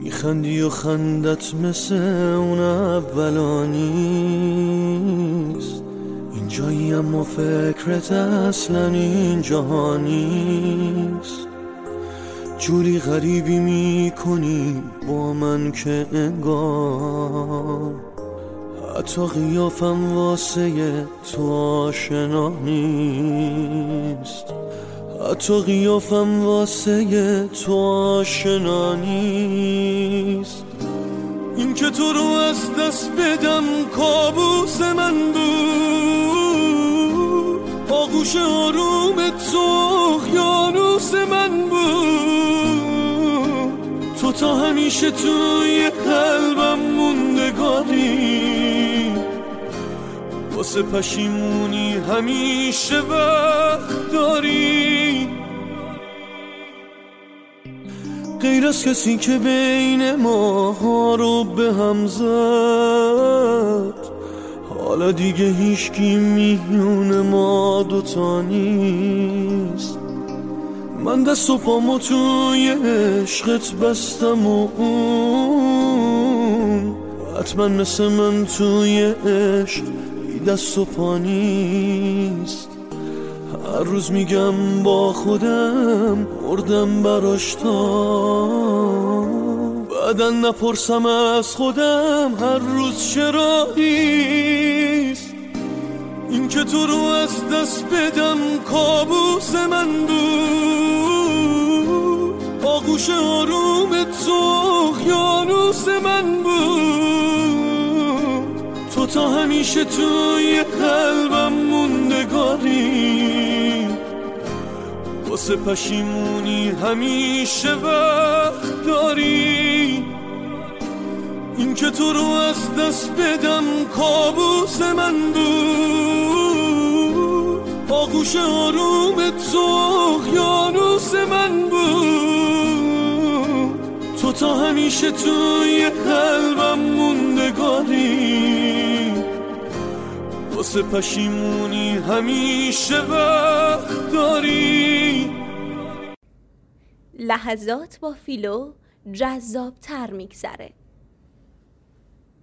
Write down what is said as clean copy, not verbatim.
میخندی و خندت مثل اون اولا نیست، اینجایی اما فکرت اصلا اینجا نیست. جوری غریبی میکنی با من که انگار حتی قیافم واسه تو آشنا نیست، حتی قیافم واسه تو آشنا نیست. این که تو رو از دست بدم کابوس من بود، آغوش آروم تو اقیانوس من بود. تو تا همیشه توی قلبم موندگاری، واسه پشیمونی همیشه وقت داری. غیر از کسی که بین ما رو به هم زد، حالا دیگه هیچکی میون ما دوتا نیست. من دست و پامو توی عشقت بستم و اون حتما مثل من توی عشق بی دست و پا نیست. هر روز میگم با خودم مردم براش تا بعدا نپرسم از خودم هر روز چرا نیست. این که تو رو از دست بدم کابوس من بود، آغوش آروم تو اقیانوس من بود. تو تا همیشه توی قلبم موندگاری، واسه پشیمونی همیشه وقت داری. این که تو رو از دست بدم کابوس من بود، آغوش آروم تو اقیانوس من بود. تو تا همیشه توی قلبم موندگاری، واسه پشیمونی همیشه وقت داری. لحظات با فیلو جذاب‌تر میگذره.